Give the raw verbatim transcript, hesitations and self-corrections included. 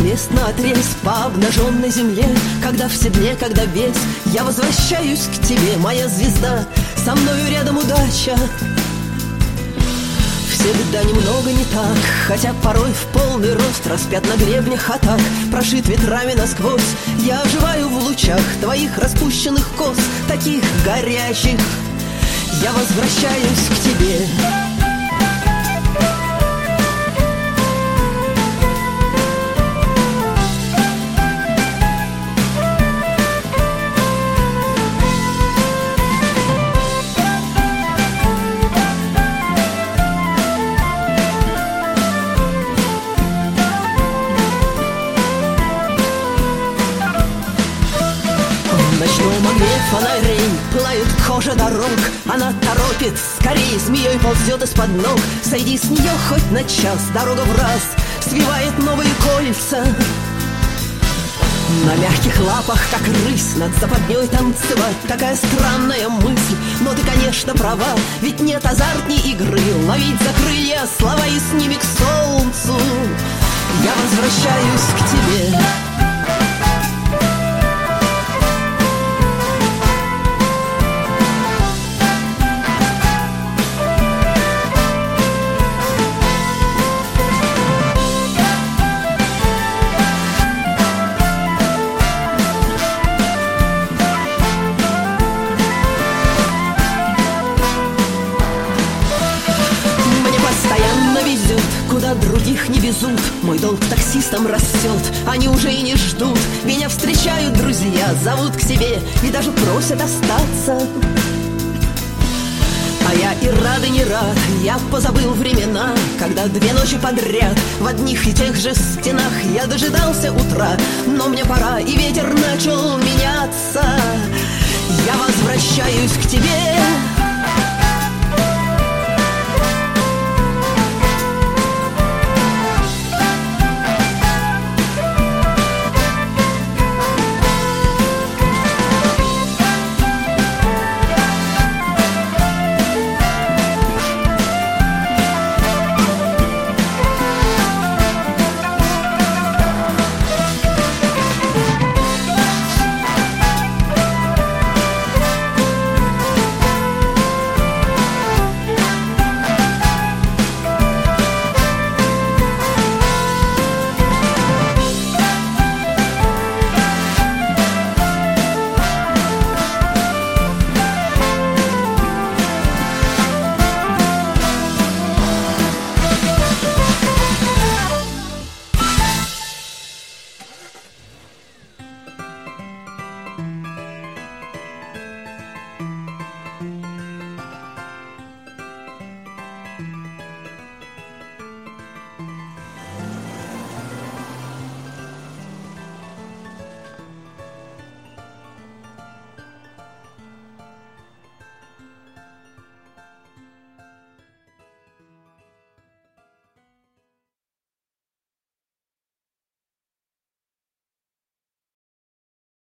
крест наотрез по обнаженной земле. Когда в седле, когда весь, я возвращаюсь к тебе, моя звезда, со мною рядом удача. Всегда немного не так, хотя порой в полный рост распят на гребнях атак, прошит ветрами насквозь. Я оживаю в лучах твоих распущенных кос, таких горячих. Я возвращаюсь к тебе. Фонарей пылают кожа дорог, она торопит, скорее змеей ползет из-под ног. Сойди с нее хоть на час, дорога в раз свивает новые кольца. На мягких лапах, как рысь, над западней танцевать. Такая странная мысль, но ты, конечно, права. Ведь нет азартней игры, ловить за крылья слова и с ними к солнцу. Я возвращаюсь к тебе. Куда других не везут, мой долг таксистам растет. Они уже и не ждут, меня встречают друзья, зовут к себе и даже просят остаться. А я и рад, и не рад, я позабыл времена, когда две ночи подряд в одних и тех же стенах я дожидался утра. Но мне пора, и ветер начал меняться. Я возвращаюсь к тебе.